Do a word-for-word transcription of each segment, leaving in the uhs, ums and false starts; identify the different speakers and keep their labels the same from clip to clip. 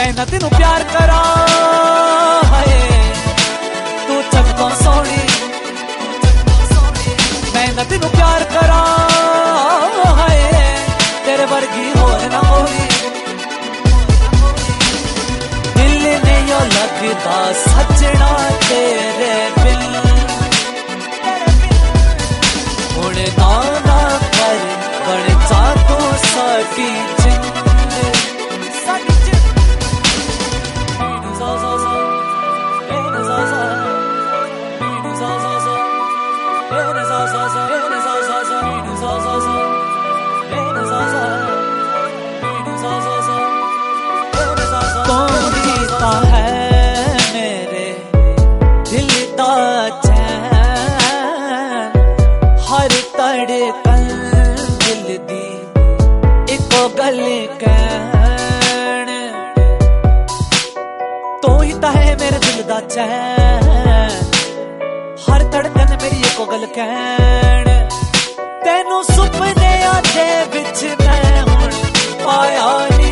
Speaker 1: मैं ना तेनू प्यार करा हाय तू चल तो सोनी, मैं ना तेनू प्यार करा हाय तेरे वर्गी होर ना होगी। दिल ने यो लगदा सजना तेरे बिल, हुण ना ना कर बन जा तू साडी जिंद। दिल दी इको गल कहण, तू ही ता है मेरे दिल दा चैन, हर धड़कन मेरी इको गल कहण। तेनू सुपने दे विच मैं हुण पाया नी,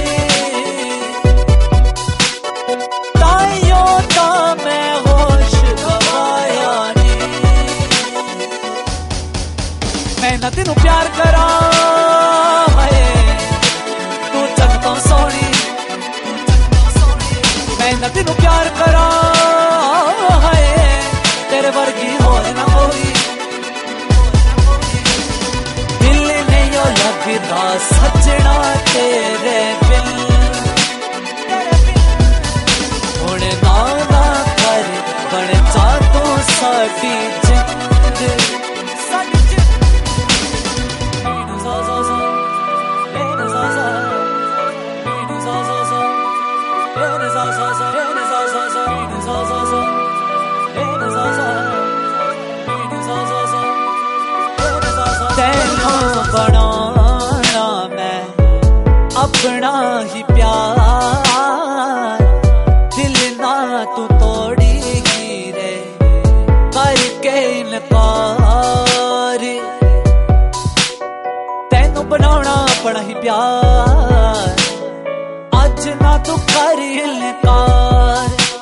Speaker 1: ताइयों ता मैं होश गवाया नी। मैं ना तेनू प्यार करा हाय तू चल तो सोनी, मैं ना तेनू प्यार करा हाय तेरे वर्गी होर ना होगी। दिल ने यो लगदा सजना तेरे बिल, हुण ना ना कर बन जा तू साडी जिंद। तेनू बनाना मैं अपना ही प्यार, दिल ना तू तोड़ी रे करके इनकार। तेनू बनाना अपना ही प्यार, अज ना तू कर इनकार।